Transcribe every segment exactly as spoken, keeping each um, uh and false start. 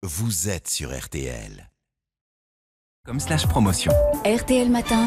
vous êtes sur R T L. Comme slash promotion. R T L Matin,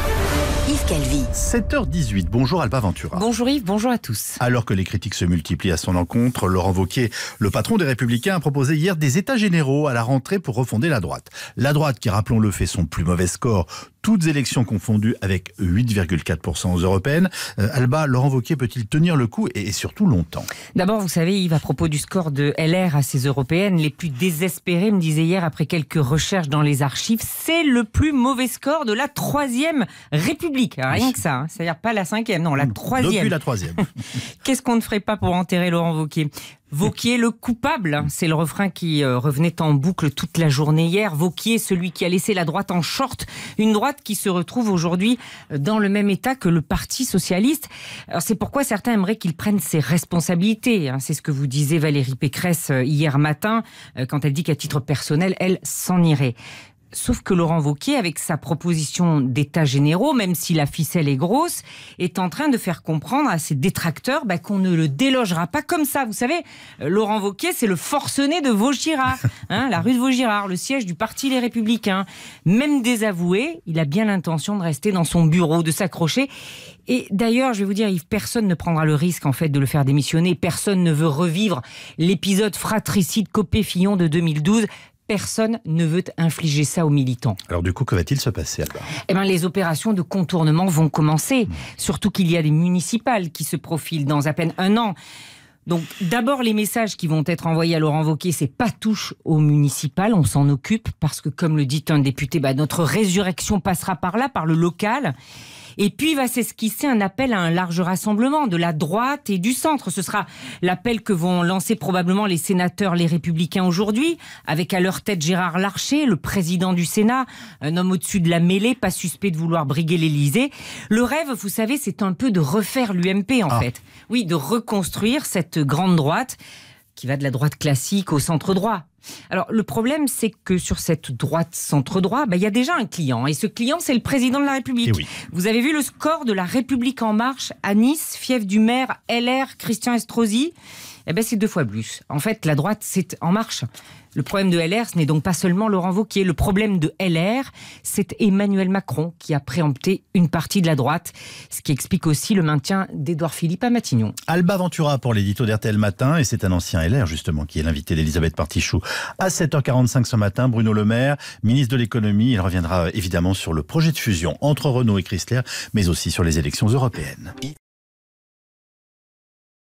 Yves Calvi. sept heures dix-huit, bonjour Alba Ventura. Bonjour Yves, bonjour à tous. Alors que les critiques se multiplient à son encontre, Laurent Wauquiez, le patron des Républicains, a proposé hier des états généraux à la rentrée pour refonder la droite. La droite qui, rappelons-le, fait son plus mauvais score, toutes élections confondues, avec huit virgule quatre pour cent aux européennes. Euh, Alba, Laurent Wauquiez peut-il tenir le coup et, et surtout longtemps? D'abord, vous savez Yves, à propos du score de L R à ces européennes, les plus désespérés me disaient hier, après quelques recherches dans les archives, c'est le plus mauvais score de la troisième République. Rien oui. que ça, hein. C'est-à-dire pas la cinquième, non, la troisième. Depuis la troisième. Qu'est-ce qu'on ne ferait pas pour enterrer Laurent Wauquiez? Wauquiez le coupable, c'est le refrain qui revenait en boucle toute la journée hier. Wauquiez, celui qui a laissé la droite en short, une droite qui se retrouve aujourd'hui dans le même état que le Parti socialiste. Alors c'est pourquoi certains aimeraient qu'il prenne ses responsabilités. C'est ce que vous disait Valérie Pécresse hier matin, quand elle dit qu'à titre personnel, elle s'en irait. Sauf que Laurent Wauquiez, avec sa proposition d'états généraux, même si la ficelle est grosse, est en train de faire comprendre à ses détracteurs bah, qu'on ne le délogera pas comme ça. Vous savez, Laurent Wauquiez, c'est le forcené de Vaugirard, hein, la rue de Vaugirard, le siège du Parti Les Républicains. Même désavoué, il a bien l'intention de rester dans son bureau, de s'accrocher. Et d'ailleurs, je vais vous dire, Yves, personne ne prendra le risque en fait de le faire démissionner. Personne ne veut revivre l'épisode fratricide Copé-Fillon de deux mille douze. Personne ne veut infliger ça aux militants. Alors du coup, que va-t-il se passer, Albert ? Eh bien, les opérations de contournement vont commencer. Mmh. Surtout qu'il y a des municipales qui se profilent dans à peine un an. Donc d'abord, les messages qui vont être envoyés à Laurent Wauquiez, c'est pas touche aux municipales, on s'en occupe, parce que comme le dit un député, bah, notre résurrection passera par là, par le local. Et puis va s'esquisser un appel à un large rassemblement de la droite et du centre. Ce sera l'appel que vont lancer probablement les sénateurs Les Républicains aujourd'hui, avec à leur tête Gérard Larcher, le président du Sénat, un homme au-dessus de la mêlée, pas suspect de vouloir briguer l'Élysée. Le rêve, vous savez, c'est un peu de refaire l'U M P en ah. fait. Oui, de reconstruire cette grande droite qui va de la droite classique au centre droit. Alors, le problème, c'est que sur cette droite centre-droit, bah, y a déjà un client. Et ce client, c'est le président de la République. Oui. Vous avez vu le score de la République En Marche à Nice, fief du maire L R, Christian Estrosi? Eh ben, c'est deux fois plus. En fait, la droite, c'est En Marche. Le problème de L R, ce n'est donc pas seulement Laurent Wauquiez. Le problème de L R, c'est Emmanuel Macron qui a préempté une partie de la droite. Ce qui explique aussi le maintien d'Édouard Philippe à Matignon. Alba Ventura pour l'édito d'R T L Matin. Et c'est un ancien L R, justement, qui est l'invité d'Elisabeth Partichou à sept heures quarante-cinq ce matin. Bruno Le Maire, ministre de l'économie. Il reviendra évidemment sur le projet de fusion entre Renault et Chrysler, mais aussi sur les élections européennes.